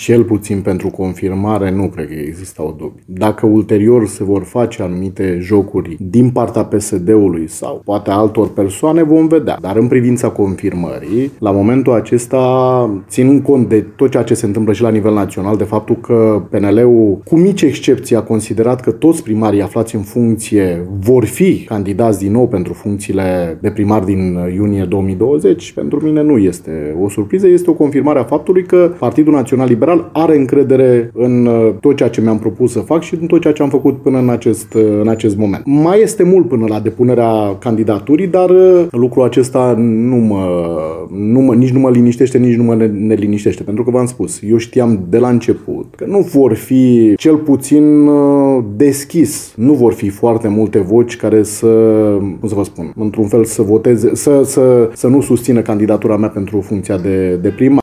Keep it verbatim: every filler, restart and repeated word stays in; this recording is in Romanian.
cel puțin pentru confirmare, nu cred că existau dubii. Dacă ulterior se vor face anumite jocuri din partea P S D-ului sau poate altor persoane, vom vedea. Dar în privința confirmării, la momentul acesta, ținând cont de tot ceea ce se întâmplă și la nivel național, de faptul că P N L-ul, cu mici excepții, a considerat că toți primarii aflați în funcție vor fi candidați din nou pentru funcțiile de primar din iunie două mii douăzeci, pentru mine nu este o surpriză, este o confirmare a faptului că Partidul Național Liberal are încredere în tot ceea ce mi-am propus să fac și în tot ceea ce am făcut până în acest, în acest moment. Mai este mult până la depunerea candidaturii, dar lucrul acesta nu mă, nu mă, nici nu mă liniștește, nici nu mă neliniștește, pentru că v-am spus, eu știam de la început că nu vor fi, cel puțin deschis, nu vor fi foarte multe voci care să, cum să vă spun, într-un fel să voteze, să, să, să nu susțină candidatura mea pentru funcția de, de primar.